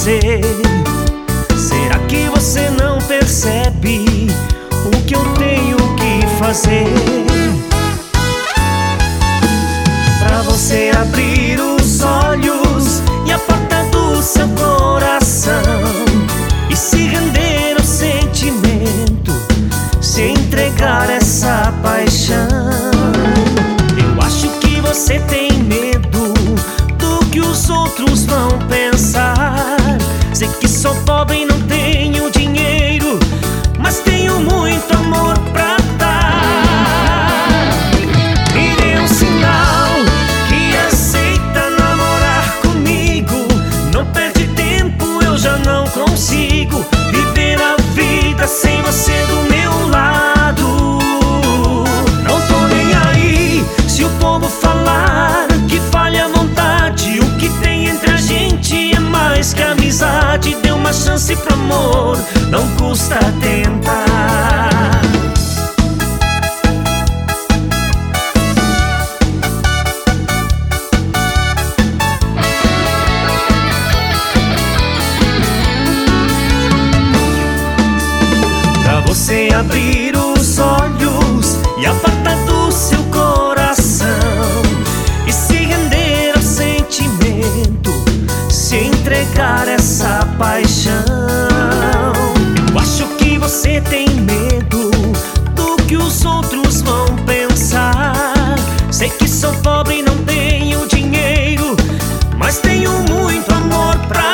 você. Será que você não percebe o que eu tenho que fazer pra você abrir os olhos e a porta do seu coração e se render ao sentimento, se entregar a essa paixão? Eu acho que você tem medo do que os outros vão pensar. Sei que sou pobre e não tenho dinheiro, mas tenho muito amor pra dar. Me dê um sinal que aceita namorar comigo. Não perde tempo, eu já não consigo viver a vida sem você do meu lado. Não tô nem aí se o povo falar que fale à vontade. O que tem entre a gente é mais que amizade. Dê uma chance pro amor, não custa tentar. Pra você abrir os olhos e a porta do seu coração e se render ao sentimento, se entregar a essa paixão. Eu acho que você tem medo do que os outros vão pensar. Sei que sou pobre e não tenho dinheiro, mas tenho muito amor pra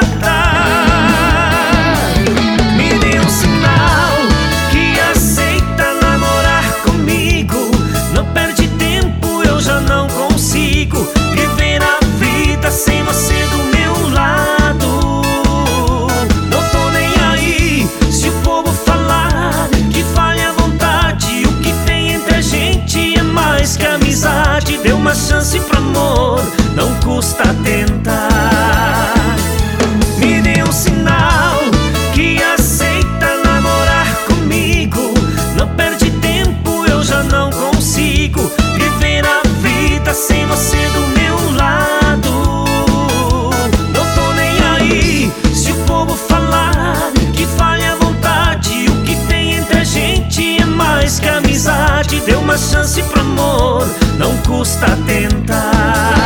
dar. Me dê um sinal que aceita namorar comigo. Não perde tempo, eu já não consigo viver a vida sem você do meu lado. Não tô nem aí se o povo falar que fale à vontade. O que tem entre a gente é mais que amizade. Dê uma chance pro amor, não custa tentar. Me dê um sinal que aceita namorar comigo. Não perde tempo, eu já não consigo viver a vida sem você do meu lado. Não tô nem aí se o povo falar que fale à vontade. O que tem entre a gente é mais que amizade. Dê uma chance pro amor, não custa tentar.